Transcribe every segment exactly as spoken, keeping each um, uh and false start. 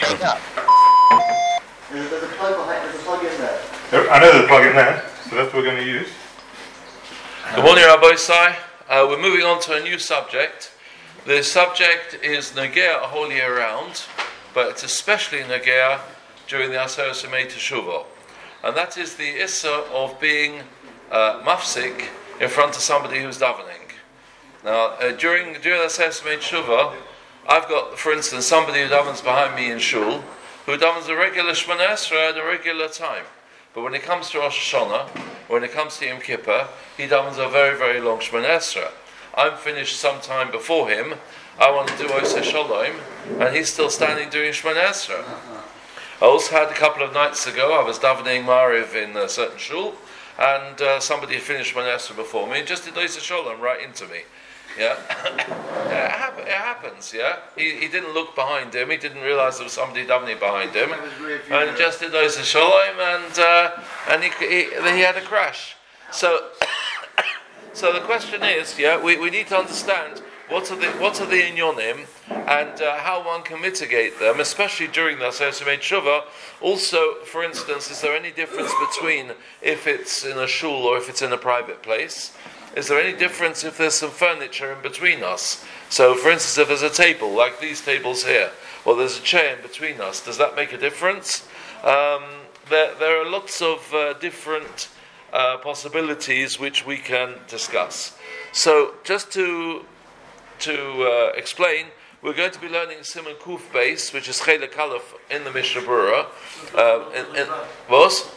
Yeah. There's, there's, a plug behind, there's a plug in there. I know there's a plug in there, so that's what we're going to use. Good morning, Rabbi Isai. Uh, we're moving on to a new subject. The subject is Negea a whole year round, but it's especially Negea during the Aseret Yemei Teshuvah. And that is the issa of being uh, mafsik in front of somebody who's davening. Now, uh, during during the Aseret Yemei Teshuvah, I've got, for instance, somebody who davens behind me in shul, who davens a regular Shemona Esrei at a regular time. But when it comes to Rosh Hashanah, when it comes to Yom Kippur, he davens a very, very long Shemona Esrei. I'm finished sometime before him. I want to do Oseh Shalom, and he's still standing doing Shemona Esrei. I also had a couple of nights ago, I was davening Mariv in a certain shul, and uh, somebody had finished Shemona Esrei before me, and just did Oseh Shalom right into me. Yeah, it, happen, it happens. Yeah, he, he didn't look behind him. He didn't realize there was somebody davening behind him, and just did Oseh Shalom, and uh, and he, he he had a crash. So, so the question is, yeah, we, we need to understand what are the what are the inyonim and uh, how one can mitigate them, especially during the Aseret Yemei Teshuvah. Also, for instance, is there any difference between if it's in a shul or if it's in a private place? Is there any difference if there's some furniture in between us? So, for instance, if there's a table, like these tables here, or there's a chair in between us, does that make a difference? Um, there, there are lots of uh, different uh, possibilities which we can discuss. So, just to to uh, explain, we're going to be learning Simon Kuf Beis, which is Chelek Aleph in the Mishnah Berurah. Uh, in, in, what?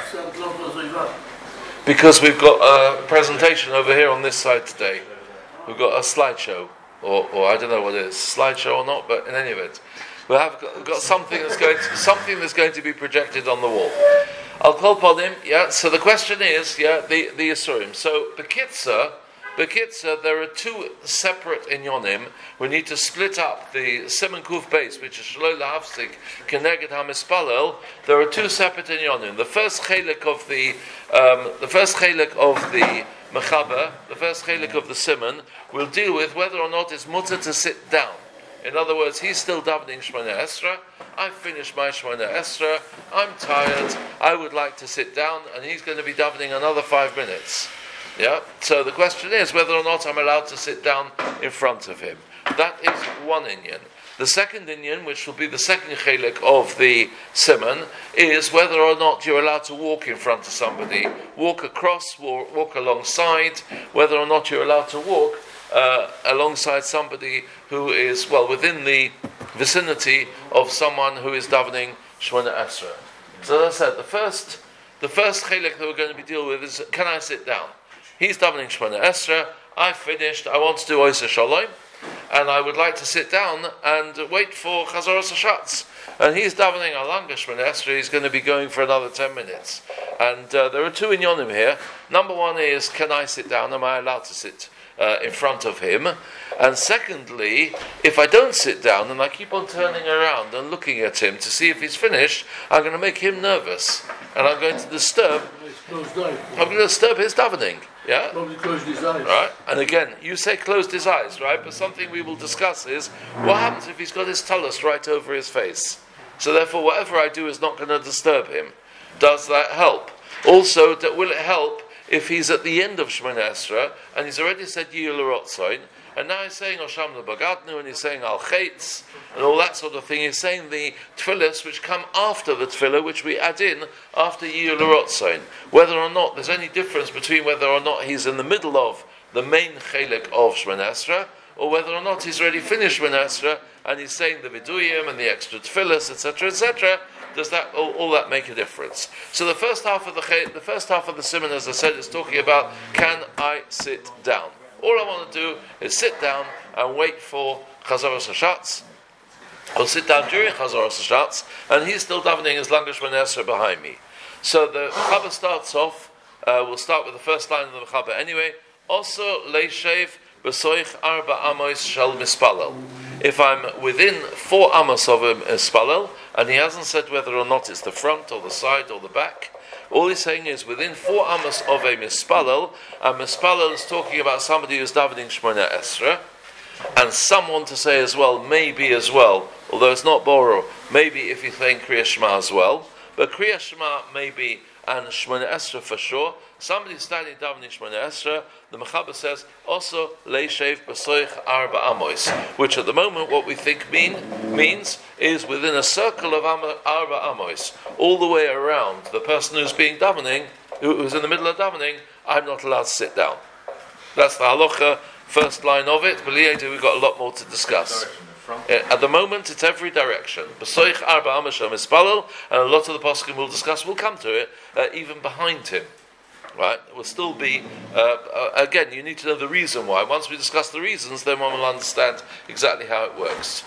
Because we've got a presentation over here on this side today. We've got a slideshow, or, or I don't know what it is, slideshow or not, but in any event, we have got, we've got something that's going to, something that's going to be projected on the wall. I'll call upon him. Yeah. So the question is, yeah, the the Yisurim. So Bekitza, Bekitza, there are two separate inyonim. We need to split up the Simon Kuf Beis, which is Shaloi Lahavsik Keneged HaMispalel. There are two separate inyonim. The first chelik of the um, the first chelik of the Mechaber, the first chelik of the Simon, will deal with whether or not it's mutter to sit down. In other words, he's still davening Shemona Esrei. I've finished my Shemona Esrei. I'm tired. I would like to sit down, and he's going to be davening another five minutes. Yeah. So the question is whether or not I'm allowed to sit down in front of him. That is one inyan. The second inyan, which will be the second chelik of the simon, is whether or not you're allowed to walk in front of somebody, walk across, walk, walk alongside, whether or not you're allowed to walk uh, alongside somebody who is, well, within the vicinity of someone who is davening Shemona Esrei. So as I said, the first, the first chelik that we're going to be dealing with is, can I sit down? He's davening Shemona Esrei. I've finished. I want to do Oseh Shalom, and I would like to sit down and wait for Chazoros Hashatz. And he's davening a longer Shemona Esrei. He's going to be going for another ten minutes. And uh, there are two inyonim here. Number one is, can I sit down? Am I allowed to sit uh, in front of him? And secondly, if I don't sit down and I keep on turning around and looking at him to see if he's finished, I'm going to make him nervous, and I'm going to disturb. I'm going to disturb his davening. Yeah? Probably closed his eyes. Right? And again, you say closed his eyes, right? But something we will discuss is, what happens if he's got his talus right over his face? So therefore, whatever I do is not going to disturb him. Does that help? Also, will it help if he's at the end of Shemona Esrei, and he's already said Yiyul Rotzoin, and now he's saying Osham Lebagadnu, and he's saying Al Chetz, and all that sort of thing. He's saying the tefillas which come after the tefillah, which we add in after Yiyul Rotzoin. Whether or not there's any difference between whether or not he's in the middle of the main chelik of Shemona Esrei, or whether or not he's already finished Shemona Esrei, and he's saying the viduyim and the extra tefillas, et cetera, et cetera. Does that all, all that make a difference? So the first half of the the first half of the simon, as I said, is talking about, can I sit down? All I want to do is sit down and wait for Chazoros Hashatz. I'll sit down during Chazoros Hashatz, and he's still davening as long as Shemona Esrei behind me. So the Mechaber starts off, uh, we'll start with the first line of the Mechaber anyway. Also, leishev b'soich arba amos shel mispalel. If I'm within four amos of a mispalel, and he hasn't said whether or not it's the front or the side or the back, all he's saying is within four amos of a mispalel, and mispalel is talking about somebody who's davening Shemona Esrei. and someone to say as well, maybe as well, although it's not Boro, maybe if you're saying Kriya Shema as well, but Kriya Shema maybe and Shemona Esra for sure. Somebody standing davening Shemona Esra, the Mechaber says also leishev b'soich arba amos, which at the moment what we think mean means is within a circle of am- arba amos, all the way around. The person who's being davening, who, who's in the middle of davening, I'm not allowed to sit down. That's the halacha, first line of it. But later we've got a lot more to discuss. At the moment, it's every direction. B'soich arba amos mispalel, and a lot of the poskim we'll discuss. We'll come to it uh, even behind him. Right? It will still be. Uh, uh, again, you need to know the reason why. Once we discuss the reasons, then one will understand exactly how it works.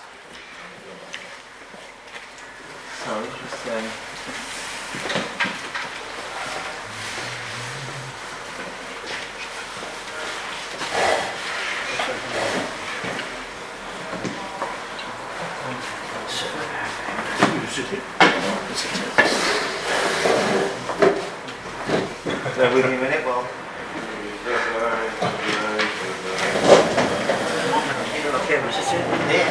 Sorry, just um, Bear with me a minute, well. Okay, we'll just sit there.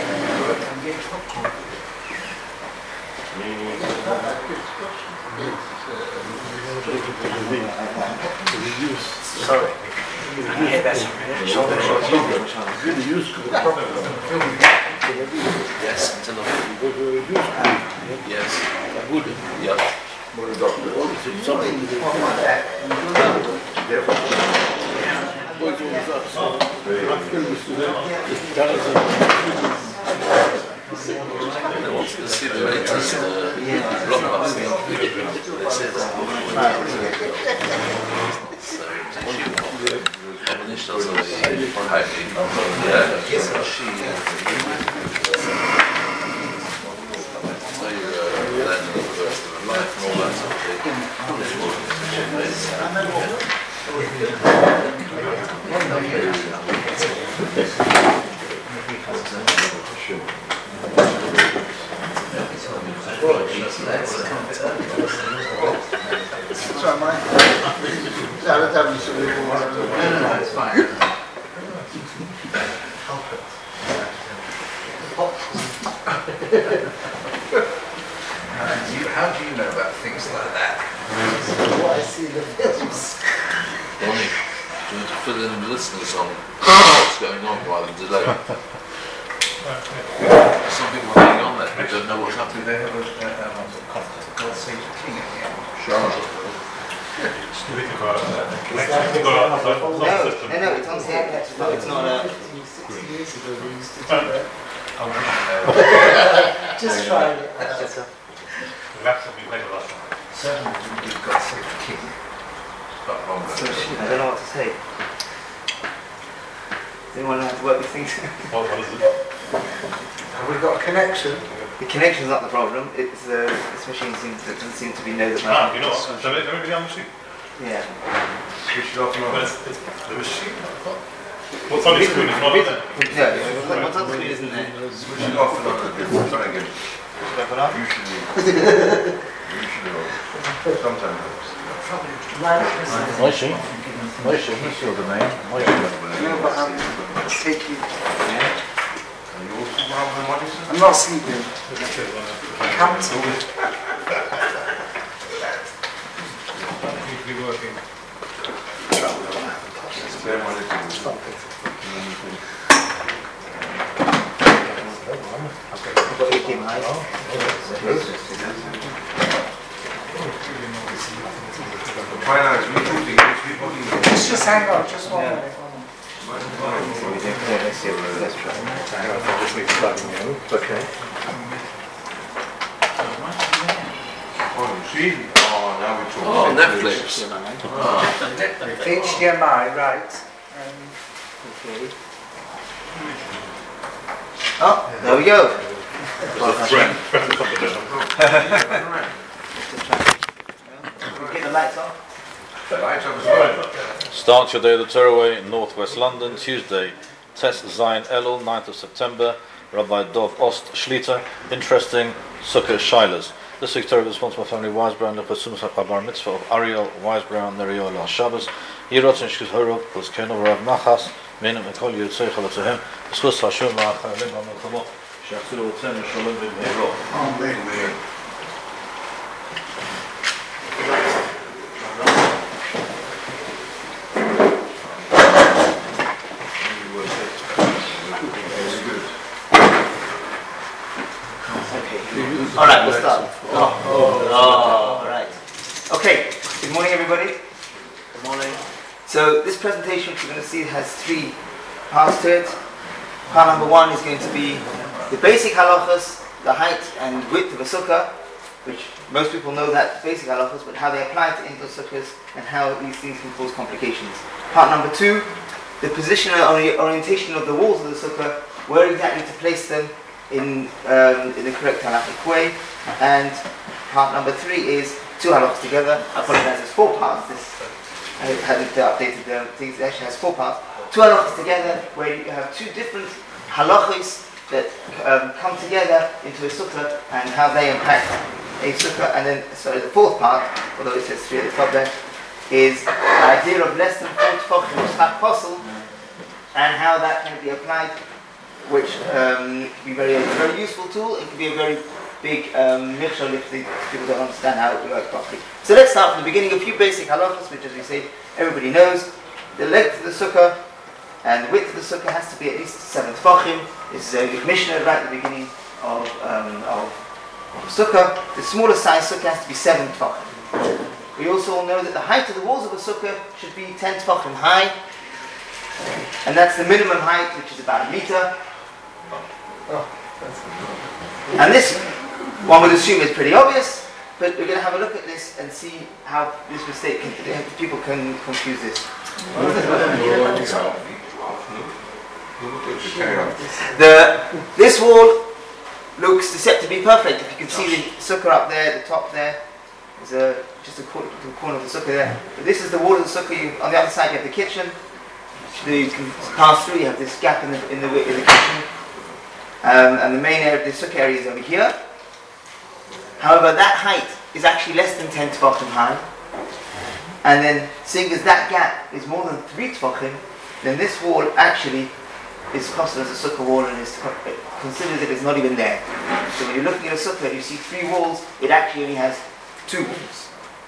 Sorry. Yeah, that's shoulder, shoulder, shoulder. Yes, it's enough. Yes. Good. Yeah. They wanted to see the latest uh, blockbuster. They said that. So, life and all that sort of Sorry, mate. No, let's have a solution. No, no, no, it's fine. How do you know about things like that? What I see in the films. Bonnie, do you want to fill in the listeners on what's going on rather than delay? Some people are hanging on there who don't know what's happening. Do they have a conference? God save the king at the end. Sure. Speaking about uh, connection, you've got a No, no, no, it's on here. No, it's not a... Just try it. That's what we played last time. Certainly, you've got save the king. But wrong. I don't know what to say. Does anyone know how to work with things? What, what is it? Have we got a connection? The connection's not the problem. It's uh, this machine seems to, doesn't seem to be know that. Ah, you know what? So everybody on the machine? Yeah. Switch it off and But on. it's, it's the machine. What's on the screen is not on there. No, what's on the screen isn't there? Switch it off and on. Try again. Usually. Usually. Sometimes. Moshe, Moshe, what's your name? Moshe. No, but I'm taking. I'm not sleeping. Cancelled. Usually working. I've got eighteen eyes. Let's just hang on, just one minute. Yeah, let's see. Let's try. Just need plugging in. Okay. Oh, Netflix. H D M I, right. Um, Okay. Oh, there we go. Friend, friend of competition. Get the lights off. Start your day the Torah way in Northwest London, Tuesday. Test Zion Elul, ninth of September. Rabbi Dov Ost Shlita. Interesting Sukkah Shilas. This week's Torah is sponsored by family Weisbrown, the Pasumas HaBar Mitzvah of Ariel Weisbrown, Neriol Al Shabbos. Yirot and Shkuz Horov, was Ken of Rav Nachas, מן וכל יוצא חלציהם, בזכות השם והחיילים במלחמות, שיחזרו אותנו שלום במהרה. Amen. All right, we'll start. Oh, oh, oh, all right. Okay, good morning, everybody. Good morning. So this presentation, which you're going to see, has three parts to it. Part number one is going to be the basic halachas, the height and width of a sukkah, which most people know that basic halachas, but how they apply to indoor sukkahs and how these things can cause complications. Part number two, the position or the orientation of the walls of the sukkah, where exactly to place them in um, in the correct halachic way. And part number three is two halachas together. I apologize, there's four parts. This I hadn't updated the things. It actually has four parts. Two halachas together, where you have two different halachas that um, come together into a sukkah and how they impact a sukkah. And then, sorry, the fourth part, although it says three at the top there, is the idea of less than four tefachim of slap fossil and how that can be applied, which um, can be very, a very useful tool. It can be a very big um, michshol if the people don't understand how it works properly. So let's start from the beginning. A few basic halachas, which, as we say, everybody knows. The length of the sukkah and the width of the sukkah has to be at least seven tefachim. This is a Mishnah right at the beginning of, um, of, of sukkah. The smallest size sukkah has to be seven tefachim. We also all know that the height of the walls of a sukkah should be ten tefachim high, and that's the minimum height, which is about a meter. And this, one would assume, is pretty obvious, but we're going to have a look at this and see how this mistake can, people can confuse this. The, this wall looks set to be perfect. If you can see the sukkah up there, the top there, there's a, just a corner, the corner of the sukkah there. But this is the wall of the sukkah. You, on the other side you have the kitchen. You can pass through. You have this gap in the in the, in the kitchen. Um, and the main area of the sukkah area is over here. However, that height is actually less than ten tefachim high. And then, seeing as that gap is more than three tefachim, then this wall actually is considered as a sukkah wall and is considered as if it's not even there. So when you're looking at a sukkah, you see three walls. It actually only has two walls.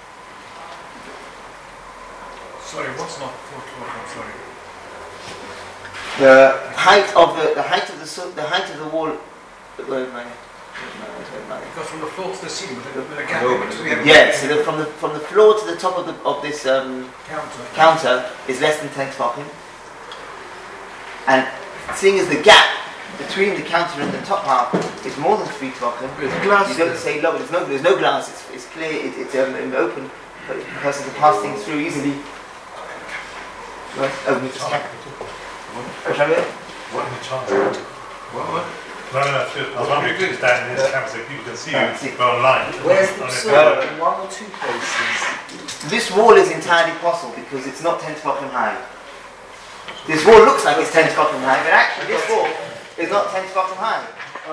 Sorry, what's not four tefachim? Sorry. The height of the the height of the su- the height of the wall. Where am I? Because from the floor to the ceiling, with a, with a gap in between. Yeah, so the, from the from the floor to the top of the of this um, Counter. counter is less than ten tefachim, and seeing as the gap between the counter and the top half is more than three tefachim, you don't say low. There's no there's no glass. It's it's clear. It, it's um, open. But the person can pass things through easily. Right? Oh, we just can't. What in the chart? What? What? No, no, no. I was wondering if you stand in this camera so people can see you go online. Where's the On it. sukkah? In one or two places? This wall is entirely possible because it's not ten tefachim high. This wall looks like it's ten tefachim high, but actually this wall is not ten tefachim high.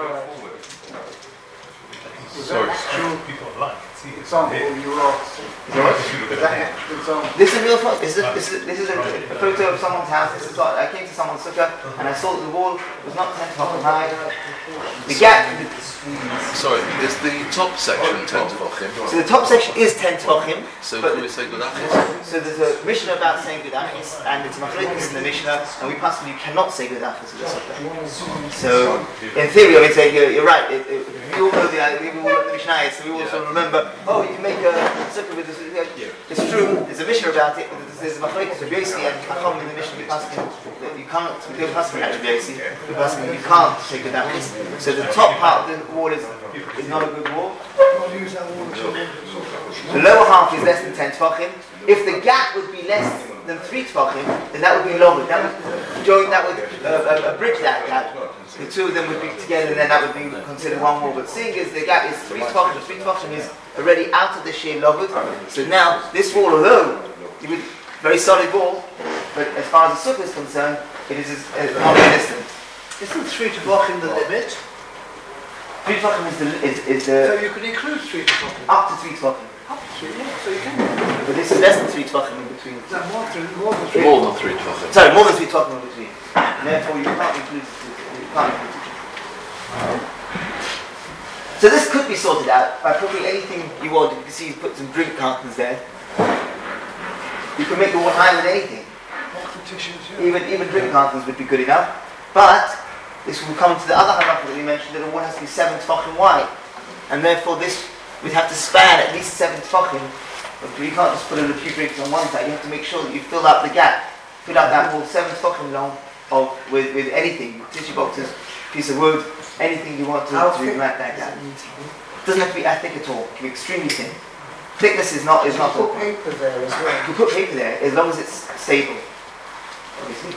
Sorry, people online can see it. Example, you were off. Is that an example? This is a real photo. This is, this is, this is a, a photo of someone's house. This is what, I came to someone's sukkah and I saw that the wall was not ten tefachim high. The gap. Sorry, is the top section ten tefachim? So the top section is ten tefachim. So but can we say good achis? So there's a Mishnah about saying good achis, and it's machlokes in the Mishnah, and we possibly cannot say good achis with the sukkah. So in theory, I would say you're, you're right. It, it, we all know the we all know the Mishnah, so we also remember. Oh, you can make a sukkah with this. It's true. There's a Mishnah about it, but there's machlokes of Yosi and Chacham in the Mishnah. We possibly that you can't. We don't possibly actually Yosi. We possibly you can't say good achis. So the top part of the wall is is not a good wall. The lower half is less than ten tefachim. If the gap would be less than three tefachim, then that would be longer. That would join. That would uh, uh, bridge that gap. The two of them would be together, and then that would be considered one wall. But seeing as the gap is three tefachim, three tefachim is already out of the sheer lovud. So now this wall, although it would very solid wall, but as far as the sukkah is concerned, it is uh, non-existent. Isn't three tefachim the limit? Three tefachim is the is, is the So you can include three tefachim. up to three tefachim. So you can. But this is less than three tvachim in between. Is that more than more than three? More than three tvachim. Sorry, more than three tvachim in between. And therefore, you can't include you can't include it. So this could be sorted out by probably anything you want. You can see he's put some drink cartons there. You can make the wall higher than anything. Even even drink cartons would be good enough. But this will come to the other halacha that we mentioned, that the wall has to be seven tefachim wide, and therefore this would have to span at least seven tefachim. You can't just put in a few drinks on one side. You have to make sure that you fill up the gap, fill up that wall seven tefachim long of with with anything, tissue boxes, piece of wood, anything you want to, to mat that gap. It doesn't have to be that thick at all. It can be extremely thin. Thickness is not is not. You put paper there as well. You can put paper there as long as it's stable. Obviously.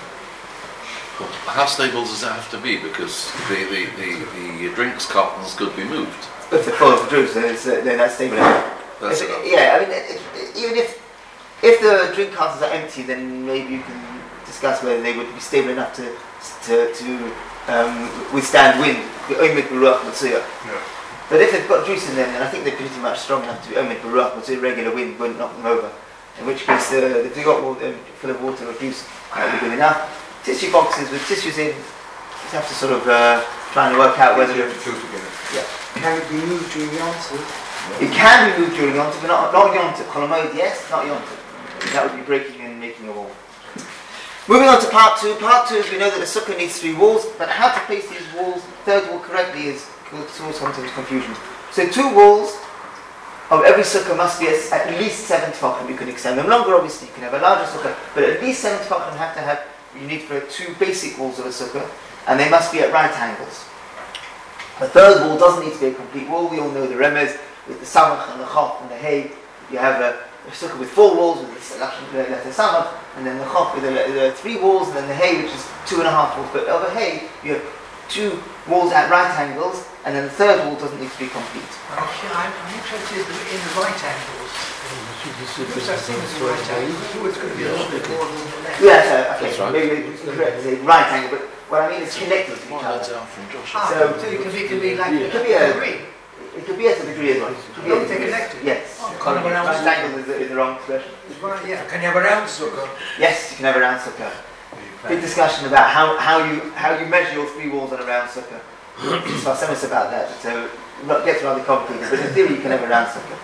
How stable does it have to be? Because the, the, the, the drinks cartons could be moved. If they're full of juice, then it's uh, then that's stable. That's If it- enough. yeah, I mean, it, it, even if if the drink cartons are empty, then maybe you can discuss whether they would be stable enough to to, to um, withstand wind. The omid baruch matzuya. Yeah. But if they've got juice in them, then I think they're pretty much strong enough to be omid baruch matzuya. Regular wind wouldn't knock them over. In which case, uh, if they've got water, um, full of water or juice, that would be good enough. Tissue boxes with tissues in, you have to sort of uh, try and work out whether You have to two together. Can it be moved during the answer? it can be moved during Yontif, but not, not Yontif. Kolomod, yes, not Yontif. That would be breaking and making a wall. Moving on to part two. Part two is we know that the sukkah needs three walls, but how to place these walls, third wall correctly, is causes sometimes confusion. So two walls of every sukkah must be at least seven tefachim. You can extend them longer, obviously. You can have a larger sukkah, but at least seven tefachim have to have. You need for two basic walls of a sukkah, and they must be at right angles. The third wall doesn't need to be a complete wall. We all know the remez with the samach and the chop and the hay. You have a, a sukkah with four walls with the letter samach, and then the chop with the, the three walls, and then the hay, which is two and a half walls. But over hay, you have two walls at right angles, and then the third wall doesn't need to be complete. I'm, I'm interested in the right angles. Because I think it's the right angle. It's always going to be a little bit more than the left. Yeah, so, okay, That's right. maybe it's correct to say right angle, but what I mean is connected to each other. Ah, So- so it can be, it can be like It could be a- degree. It could be at a degree as well. It could be Long at a they're degree. connected. Yes. Oh, can't have a round Right angle is the, is the wrong expression. Right, yeah. Can you have a round sukkah? Yes, you can have a round sukkah. Big discussion about how, how you how you measure your three walls on a round sukkah. So I'll send us about that. So it gets rather complicated, but in theory you can have a round sukkah.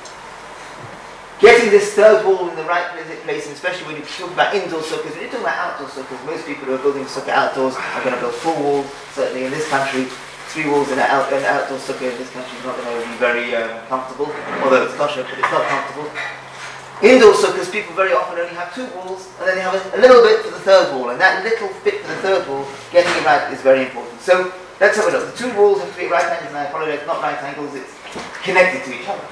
Getting this third wall in the right place, and especially when you talk about indoor sukkahs, when you're talking about outdoor sukkahs, most people who are building sukkah outdoors are going to build four walls. Certainly in this country, three walls in an, out, an outdoor sukkah in this country is not going to be very um, comfortable, although it's kosher, but it's not comfortable. Indoor sukkahs, people very often only have two walls, and then they have a, a little bit for the third wall, and that little bit for the third wall, getting it right is very important. So let's have a look. The two walls have to be right angles, and I apologize, not right angles, it's connected to each other.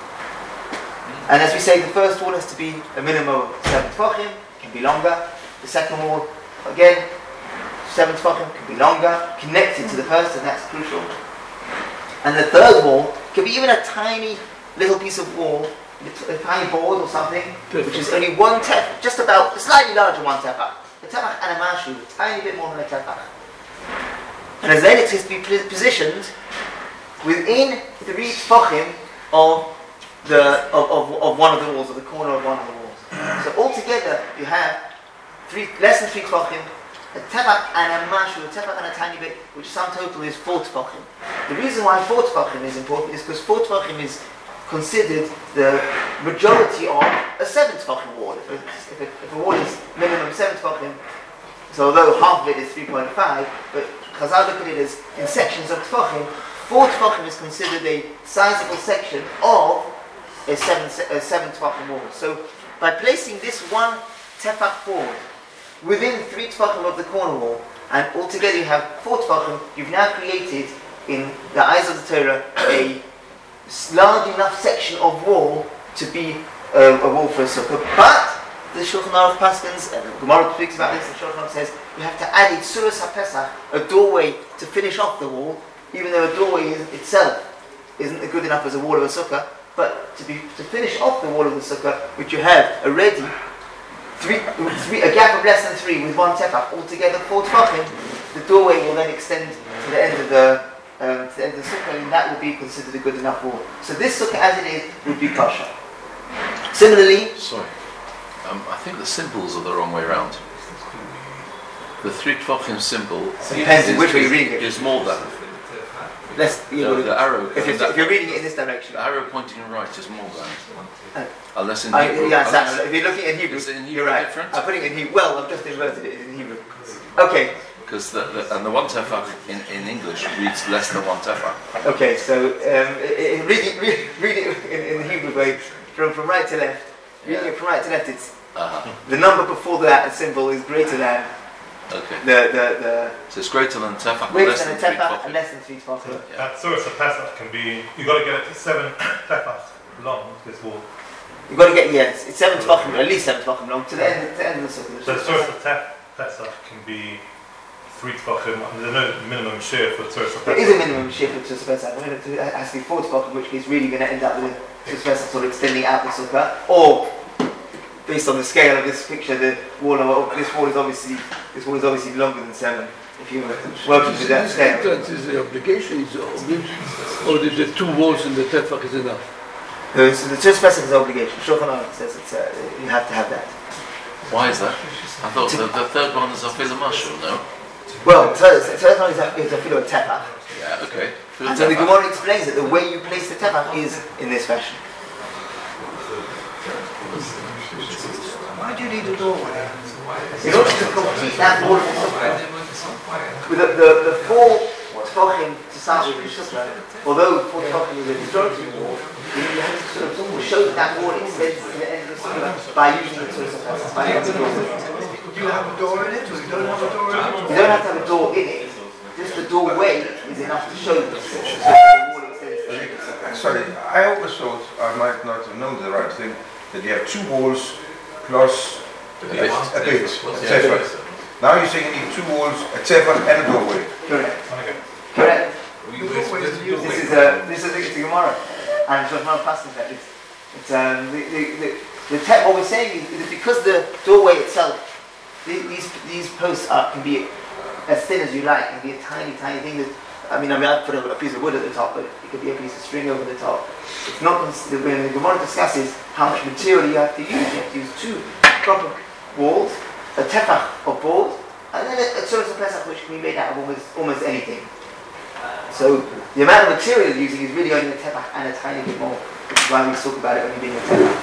And as we say, the first wall has to be a minimum of seven tefachim, can be longer. The second wall, again, seven tefachim, can be longer, connected to the first, and that's crucial. And the third wall can be even a tiny little piece of wall, a tiny board or something, which is only one tefach, just about, slightly larger than one tefach. A tefach and a mashu, a tiny bit more than a tefach. And as then it is to be positioned within three tefachim of the of, of, of one of the walls, or the corner of one of the walls. So altogether you have three less than three tefachim, a tefach and a mashu, a tefach and a tiny bit, which sum total is four tefachim. The reason why four tefachim is important is because four tefachim is considered the majority of a seven tefachim wall. If a, if, a, if a wall is minimum seven tefachim, so although half of it is three point five, but Chazal look at it as in sections of tefachim, four tefachim is considered a sizable section of a seven a seven tefachim wall. So by placing this one tefach forward within three tefachim of the corner wall, and altogether you have four tefachim, you've now created in the eyes of the Torah a large enough section of wall to be a, a wall for a sukkah. But the Shulchan Aruch paskins, and Gemara speaks about this, the Shulchan Aruch says you have to add a Tzuras HaPesach, a doorway to finish off the wall, even though a doorway is, itself isn't good enough as a wall of a sukkah. But to be to finish off the wall of the sukkah, which you have already, three, three, a gap of less than three with one tefach, altogether four tefachim, the doorway will then extend to the end of the um, to the end of the sukkah, and that will be considered a good enough wall. So this sukkah, as it is, would be kosher. Similarly, Sorry. Um, I think the symbols are the wrong way around. The three Tvachim symbol depends is, which way is, you're reading it. is more than. let's, you No, know, the arrow. if, you're, that- if you're reading it in this direction, the arrow pointing right is more than. Uh, Unless in I, Hebrew. yes, unless- that's, if you're looking in Hebrew, Is it in Hebrew you're right. different? I'm putting it in Hebrew. Well, I've just inverted it in Hebrew. Okay, Because the, the, and the one tefach in, in English reads less than one tefach. okay. So um, i i read it, read, read it in, in the Hebrew way from from right to left. Reading Yeah. it from right to left, it's Uh-huh. the number before that symbol is greater than Okay. the the the So it's greater than tefach, but greater less than than a three tefach tefachim. and less than three tefachim. Yeah. That source of Pesach can be, you've got to get it to seven tefach long, this wall. You've got to get yes, it's seven tefachim, at least seven tefachim long to the end to the end of the circle. So the source of tef, Pesach can be three tefachim, there's no minimum share for the source of There is a Pesach. minimum shift of Tzus Pesach. I mean, it has to be four tefachim, which is really going to end up with a Tzus Pesach sort of extending out the sukkah. Or, based on the scale of this picture, the wall of, this wall is obviously this wall is obviously longer than seven. If you were working with that scale. That is the obligation, is the obligation, or the, the two walls in the tefach is enough. Uh, so the Tzus Pesach is an obligation. Shulchan Aruch says it's, uh, you have to have that. Why is that? I thought the, the third one is Afil Mashal, no? Well, so so first one is a, is a filo of tefach. Yeah, okay. Fil And so the tefach. Gemara explains that the way you place the tefach is in this fashion. Why do you need a doorway? In order to complete that wall of the sukkah, with the, the, the four tefachim to start with in sukkah, although four tefachim is a historical wall, you you have to sort of almost show that that wall extends to the end of the sukkah by using the Tzus Pesach, by using the doorway. Do you have a door in it, or you don't have a door in it? You don't have to have a door in it, just the doorway is enough to show the so the wall extends to the end of the sukkah. Sorry, I always thought, I might not have known the right thing, that you have two walls plus A bit. a bit, et Yeah. cetera. Now you're saying you need two walls, a tefach and a doorway. Correct. Okay. Correct. The doorway is used. This is a this is a, it's a Gemara, and so not passing that. It's, it's um the the the, the te- what we're saying is, is that because the doorway itself, the, these these posts are can be as thin as you like, can be a tiny tiny thing. That, I mean, I mean, I've put a, a piece of wood at the top, but it could be a piece of string over the top. It's not when the Gemara discusses how much material you have to use. You have to use two proper walls, a tefach of board, and then a, a Tzus Pesach which can be made out of almost almost anything. So the amount of material you're using is really only a tefach and a tiny bit more, which is why we talk about it only being a tefach.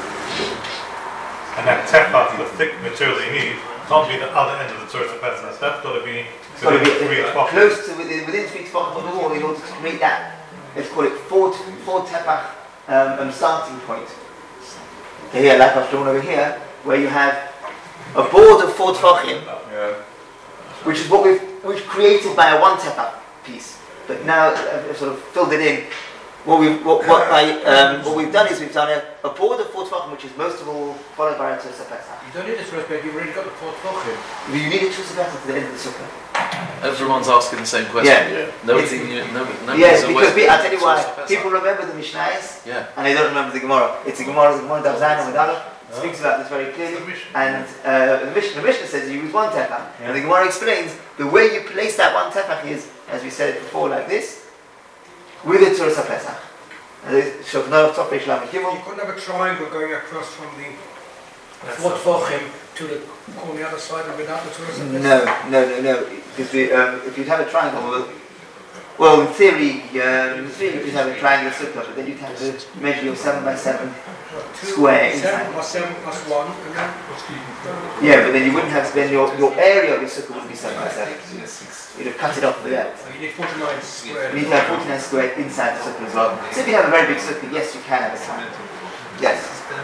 And that tefach, the thick material you need, can't be the other end of the source of Pesach. That's got to be It's got to within be three uh, tefachim. close to within, within three tefach of the wall in order to create that. Let's call it four four tefach um, um, starting point. So here, like I've drawn over here, where you have a board of four tefachim, Yeah. which is what we've which created by a one tefach piece, but now uh, sort of filled it in. What we've what, what, by, um, what we've done is we've done a, a board of four tefachim, which is most of all followed by a Tzus Pesach. You don't need a Tzus Pesach, you've already got the four tefachim. You need a Tzus Pesach to the end of the sukkah. Everyone's asking the same question. Yeah. Nobody It's- knew, no, nobody's Yes, aware because we, I'll tell you of why. Tzus Pesach. People remember the Mishnayos Yeah. and they don't remember the Gemara. It's a Gemara, the Gemara Daf Zayin with Aleph speaks about this very clearly. And uh, the, Mishnah, the Mishnah says you use one tefach. And the Gemara explains the way you place that one tefach is, as we said before, like this, with a Tzus Pesach. So no top Reish Lamed You Gimel. couldn't have a triangle going across from the four tefachim to the on the other side of without the Tzus Pesach. No, no, no, no. Because the, um, if you'd have a triangle, well, well, in theory, um, in theory you'd have a triangular sukkah, but then you'd have to measure your seven by seven square Seven inside. plus seven plus one, and then Yeah, but then you wouldn't have then your your area of your sukkah would be seven by seven. You'd have cut it off for that. so you need forty-nine square. You need to have forty-nine square inside the sukkah as well. So if you have a very big sukkah, yes, you can have a triangle. Yes.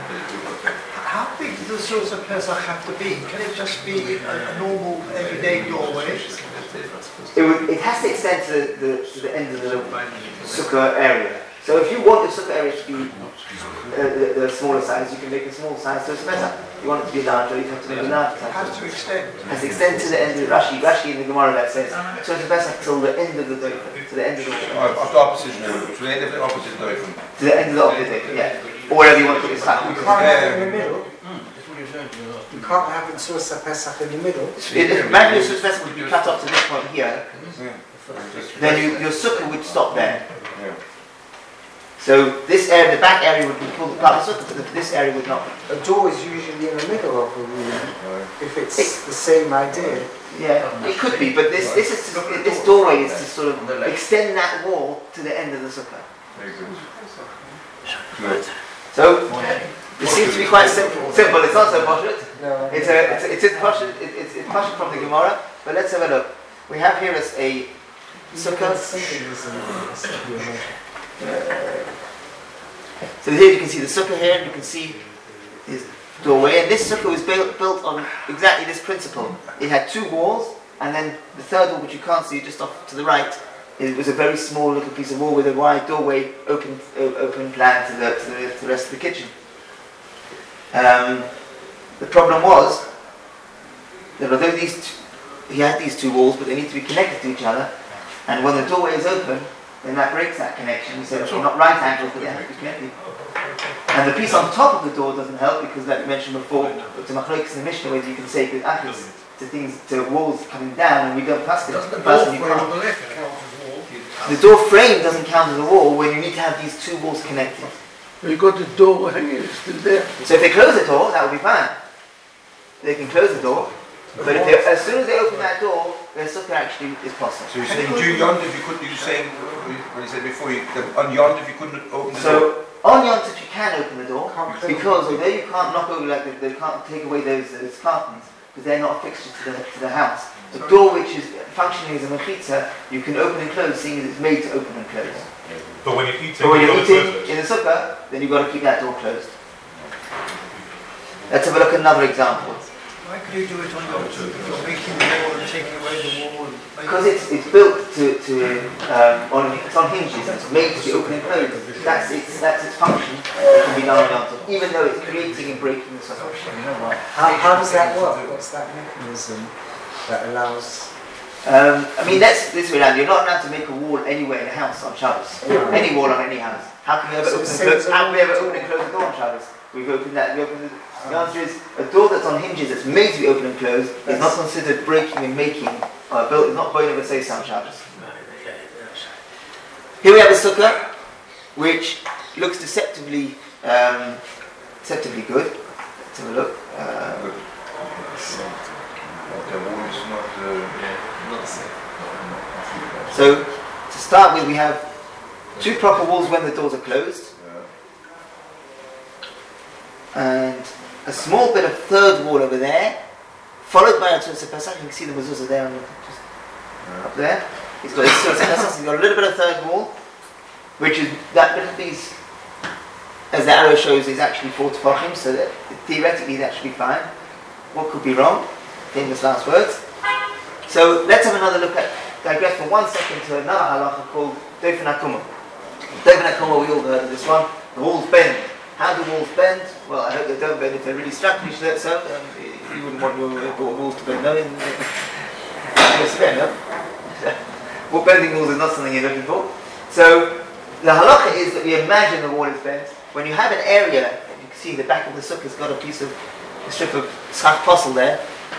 How big does the Tzus Pesach have to be? Can it just be a, a normal everyday doorway? It would, it has to extend to the, to the end of the sukkah area. So if you want the sukkah area to be uh, the, the smaller size, you can make a small size, so it's better. If you want it to be larger, you have to make a larger It size. has to extend. It has to extend to the end of the Rashi. Rashi in the Gemara that says, so it's best till the end of the doifen, to the end of the Of of the opposite, to the end of the opposite doifen. to the end of the opposite, yeah. Or whatever you want to put this back. You can't have it in the middle. That's what you're saying to me. You can't have it Tzus Pesach in the middle. If Magnus Success would be cut off to this point here, then you, your sukkah would stop there. Yeah. So this area, the back area would be called part of the sukkah, but this area would not. A door is usually in the middle of a room, if it's it, the same idea. Yeah, it could be, but this this is to, this doorway is to sort of extend that wall to the end of the sukkah. Very good. Good. So this seems to be quite simple. Simple. It's not so poshut. No, It's a it's a, it's a poshut. It, it's it's poshut from the Gemara. But let's have a look. We have here is a sukkah. So here you can see the sukkah here, and you can see his doorway. And this sukkah was built, built on exactly this principle. It had two walls, and then the third wall, which you can't see just off to the right, it was a very small little piece of wall with a wide doorway, open uh, open plan to the, to the to the rest of the kitchen. Um, the problem was that although these two, he had these two walls, but they need to be connected to each other, and when the doorway is open, then that breaks that connection. So they're not right angles, but they have to be connected. And the piece on top of the door doesn't help because, like we mentioned before, to machlokes in the Mishnah, where you can say good achis to things, to walls coming down, and we don't pass it. Doesn't the Pass door it, you frame can't. on the left count as a wall? The door frame doesn't count as a wall when you need to have these two walls connected. You got the door hanging, it's still there. So if they close the door, that would be fine. They can close the door, but if they, as soon as they open that door, their sukkah actually is possible. So you're saying do yond if you couldn't, you were saying, when you said before, you, on yond if you couldn't open the so, door? on Yom Tov you can open the door, because although you can't knock over, like they, they can't take away those, those curtains, because they're not a fixture to the, to the house. The door which is functioning as a mechitza, you can open and close, seeing as it's made to open and close. But when you're eating, But when you've you're got to eating close it. in the sukkah, then you've got to keep that door closed. Let's have a look at another example. Why could you do it on your, if you're making the wall and taking away the wall? and making- Because it's it's built to, to um, on it's on hinges, it's made to be open and closed. That's its that's its function. It can be done on Yom Tov, even though it's creating and breaking the sukkah. How, how does that work? What's that mechanism that allows? Um, I mean, that's this way around. You're not allowed to make a wall anywhere in a house on Shabbos. Any wall on any house. How can you ever So open and same close? as a How can we ever wall. open and close the door on Shabbos? We've opened that. We opened the, the answer is a door that's on hinges, that's made to be open and closed, is not considered breaking and making. Uh, built. It's not going over say on Shabbos. Here we have a sukkah, which looks deceptively, um, deceptively good. Let's have a look. Uh, Good. The wall is not, uh, so to start with, we have two proper walls when the doors are closed. And a small bit of third wall over there, followed by a Tzursa Pesach. You can see the mezuzah there, on the, just up there. He's got his Tzursa Pesach, he's got a little bit of third wall, which is that bit of these, as the arrow shows, is actually four tefachim, so that theoretically that should be fine. What could be wrong? Famous last words. So let's have another look at, digress for one second to another halacha called Dofen HaKumah. Dofen HaKumah, we all heard of this one. The walls bend. How do walls bend? Well, I hope they don't bend if they're really structurally so. Um, you wouldn't want your uh, walls to bend, no? Yes, fair enough. Well, bending walls is not something you're looking for. So, the halacha is that we imagine the wall is bent. When you have an area, you can see the back of the sukkah has got a piece of, a strip of schach posel there.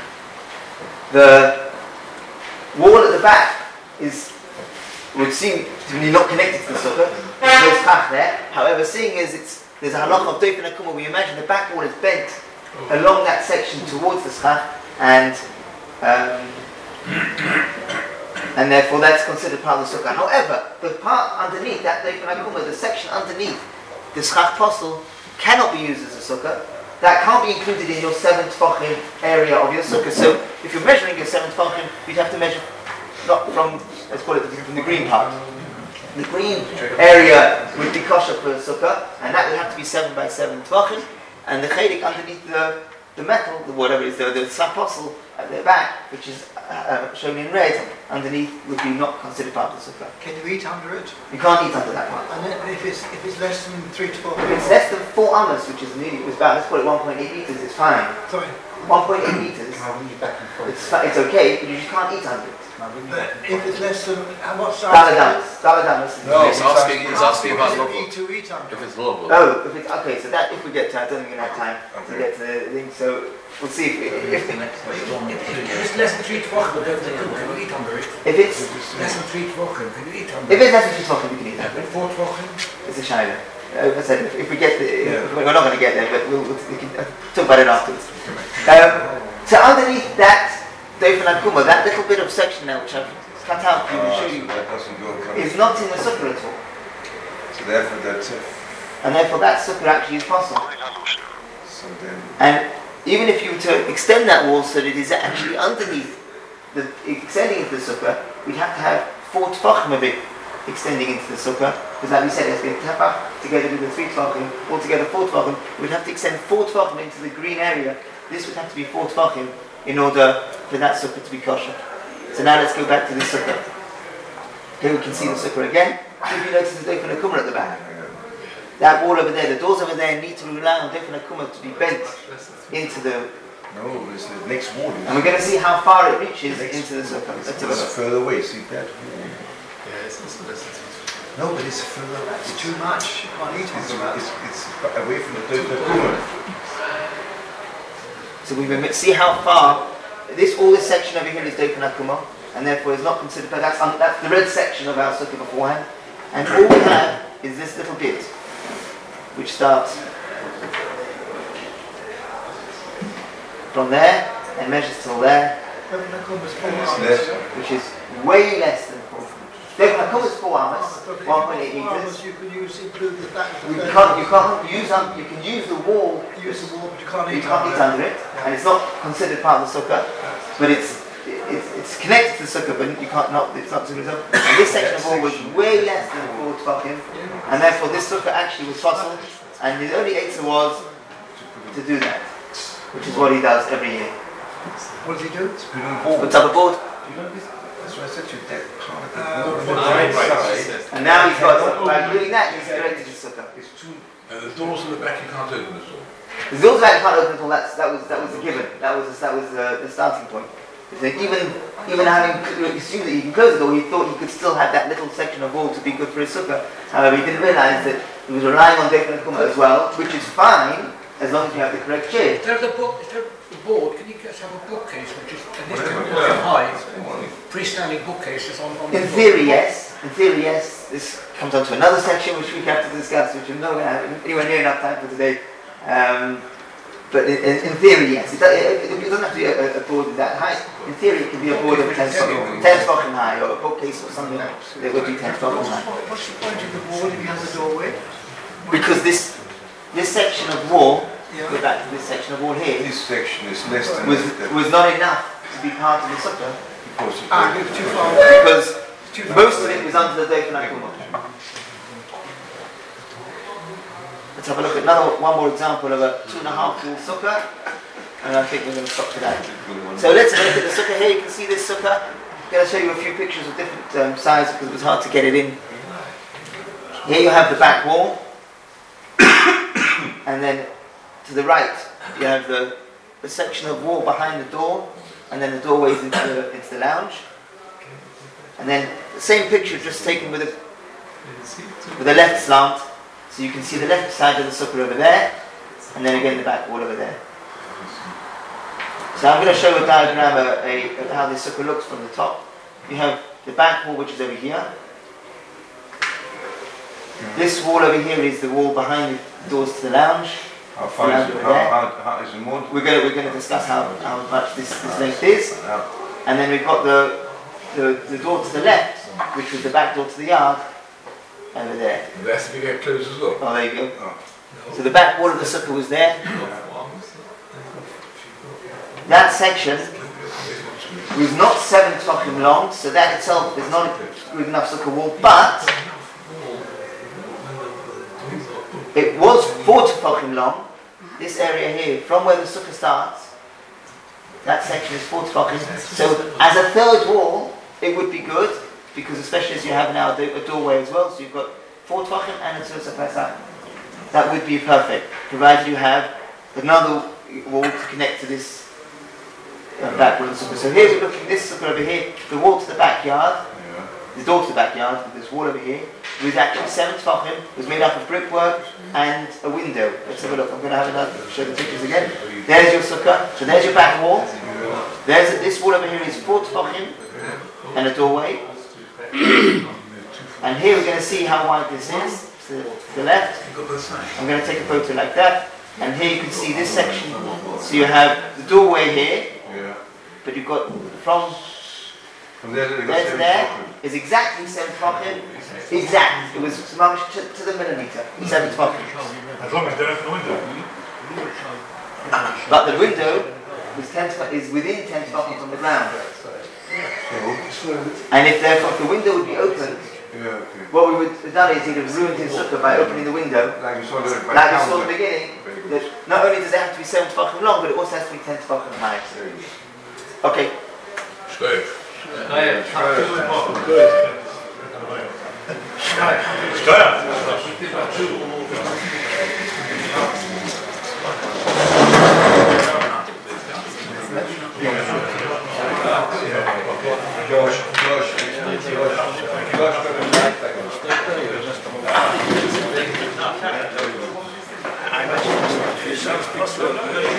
The wall at the back is, would seem to be not connected to the sukkah. There's no schach there. However, seeing as it's there's a halach of Dofen HaKumah, we imagine the back wall is bent along that section towards the schach, and um, and therefore that's considered part of the sukkah. However, the part underneath that Dofen HaKumah, the section underneath the schach posel, cannot be used as a sukkah. That can't be included in your seven tefachim area of your sukkah. So if you're measuring your seven tefachim, you'd have to measure not from, let's call it from the green part. The green area would be kosher for a sukkah, and that would have to be seven by seven tefachim. And the chelik underneath the, the metal, the whatever it is, the, the saposel at the back, which is uh, shown in red, underneath would be not considered part of the sukkah. Can you eat under it? You can't eat under that one. And then if it's if it's less than three to four If it's less than four amas, which is nearly, it was about, let's call it one point eight meters, it's fine. sorry, one point eight meters, it's, fi- it's okay, but you just can't eat under it. but if it's less than uh, what size? Daladamas, daladamas. No, He's asking, he's asking about Is it local. eat to eat under? If it's local. Oh, if it's okay, so that if we get to, I don't think we're gonna have time to get to the thing. So we'll see if, if, If, if it's less than three to four, can you eat under it? if it's Less than three to four, can you eat under if it? it's less than two o'clock, we can eat that. Four to four, it's a shaila. Uh, I said if, if we get the, if we're not going to get there, but we'll, we'll we can uh, talk about it afterwards. Um, so underneath that Dofen Akuma, that little bit of section now, which I've cut out for you to show you, that doesn't go across. is not in the sukkah at all. So therefore that's it. And therefore that sukkah actually is possible. So then, And even if you were to extend that wall so that it is actually underneath, the extending into the sukkah, we'd have to have four tefachim of it extending into the sukkah, because like we said, it's going to tefach together with the three tefachim, altogether four tefachim. We'd have to extend four tefachim into the green area. This would have to be four tefachim in order for that sukkah to be kosher. So now let's go back to this sukkah. Here we can see the sukkah again. If you notice the Dofen Akuma at the back, that wall over there, the doors over there need to rely on Dofen Akuma to be bent into the. no, it's the next wall. And we're going to see how far it reaches into the sukkah. Let's have a It's look. further away, see that? Yeah, it's also less than No, but it's further. It's too much. You can't eat It's, on that. it's, it's away from the Dofen Akuma. So we will see how far this all this section over here is Dofen Akuma, and therefore is not considered. But that's um, that's the red section of our sukkah beforehand, and all we have is this little bit, which starts from there and measures till there, Less. which is way less than four. Dofen Akuma is four amas, one point eight meters. You can use include the back. You can't you can't use um, you can use the wall. use the wall, but you can't You eat can't eat under it, and it's not considered part of the sukkah, but it's it's, it's connected to the sukkah, but you can't not it's not to itself. And this section of wall was way less than four tefachim, and therefore this sukkah actually was possible, and his only answer was to do that, which is what he does every year. What does he do? It's put on board. Puts up a board, You know, this, that's why I said to you, that part of the Uh, board on the right, right right. side and now he's got by doing that he's corrected his sukkah. is too. And the doors in the back, you can't open the door. The doors back can't open until that's that was that was the given. That was that was uh, the starting point. So even even having assumed that he can close the door, he thought he could still have that little section of wall to be good for his sukkah. However, he didn't realise that he was relying on Dofen Akuma as well, which is fine as long as you have the correct chair. There's a book, is there a board, can you just have a bookcase which is at least Whatever. a foot high, freestanding bookcases on, on the In floor? theory, yes. In theory, yes. This comes on to another section which we have to discuss, which we're not going to have anywhere near enough time for today. Um, but in, in, in theory, yes. It, it, it doesn't have to be a, a board of that height. In theory, it can be a board of ten tefachim high, or a bookcase or something that would be ten tefachim high. What- What's the point of the wall if you have the doorway? Because this this section of wall, Yeah. go back to this section of wall here, This section is less than was that. was not enough to be part of the sukkah, Because of Ah, the- it's too far away. because Too far most of away. it was under the Dofen Akuma. Let's have a look at another one more example of a two and a half wall sukkah, and I think we're going to stop for that. So let's have a look at the sukkah here. You can see this sukkah. I'm going to show you a few pictures of different um, sizes because it was hard to get it in. Here you have the back wall, and then to the right you have the, the section of wall behind the door, and then the doorways into the, into the lounge. And then the same picture just taken with a with a left slant, so you can see the left side of the sukkah over there, and then again the back wall over there. So I'm going to show a diagram of, a, of how this sukkah looks from the top. You have the back wall, which is over here. This wall over here is the wall behind the doors to the lounge. How far is it? How, how, how is it more? We're going to, we're going to discuss how, how much this, this length is. Uh, And then we've got the, the the door to the left, which was the back door to the yard, over there. That's to get closed as well. Oh, there you go. So the back wall of the sukkah was there. That section was not seven tefachim long, so that itself is not a good enough sukkah wall, but it was four tefachim long. This area here, from where the sukkah starts, that section is four tefachim. So as a third wall, it would be good, because especially as you have now a doorway as well, so you've got four tefachim and a tzursa pesach. That would be perfect, provided you have another wall to connect to this uh, back wall of the sukkah. So here we're looking, this sukkah over here, the wall to the backyard, yeah. the door to the backyard, this wall over here, was actually seven tefachim, was made up of brickwork and a window. Let's have a look. I'm going to have another, show the pictures again. There's your sukkah, so there's your back wall. There's a, this wall over here is four tefachim and a doorway. And here we're going to see how wide this is. to the left. I'm going to take a photo like that. And here you can see this section. So you have the doorway here, Yeah. but you've got from From there to there to there is exactly seven tefachim. Exact. It was mamish to, to the millimeter. Seven tefachim. As long as they're open the window. But the window was ten tefachim, is within ten tefachim from the ground. And if therefore if the window would be opened, Yeah, okay. what we would have done is he'd have ruined his sukkah by opening the window. Like we saw the Like we saw at the beginning, that not only does it have to be seven tefachim long, but it also has to be ten tefachim high. Okay. Josh, Josh, Josh, Josh, Josh,